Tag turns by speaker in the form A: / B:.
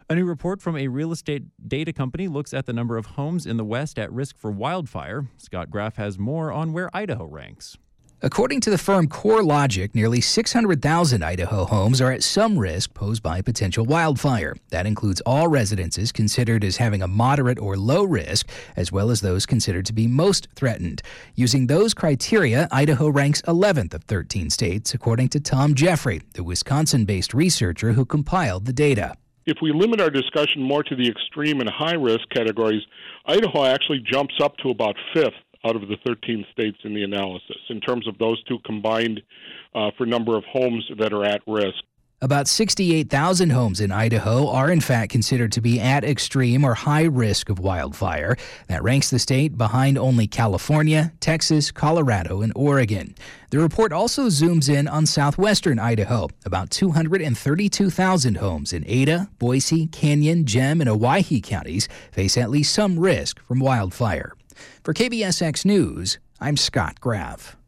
A: A new report from a real estate data company looks at the number of homes in the West at risk for wildfire. Scott Graff has more on where Idaho ranks.
B: According to the firm CoreLogic, nearly 600,000 Idaho homes are at some risk posed by potential wildfire. That includes all residences considered as having a moderate or low risk, as well as those considered to be most threatened. Using those criteria, Idaho ranks 11th of 13 states, according to Tom Jeffrey, the Wisconsin-based researcher who compiled the data.
C: If we limit our discussion more to the extreme and high-risk categories, Idaho actually jumps up to about 5th out of the 13 states in the analysis in terms of those two combined for number of homes that are at risk.
B: About 68,000 homes in Idaho are in fact considered to be at extreme or high risk of wildfire. That ranks the state behind only California, Texas, Colorado, and Oregon. The report also zooms in on southwestern Idaho. About 232,000 homes in Ada, Boise, Canyon, Gem, and Owyhee counties face at least some risk from wildfire. For KBSX News, I'm Scott Graff.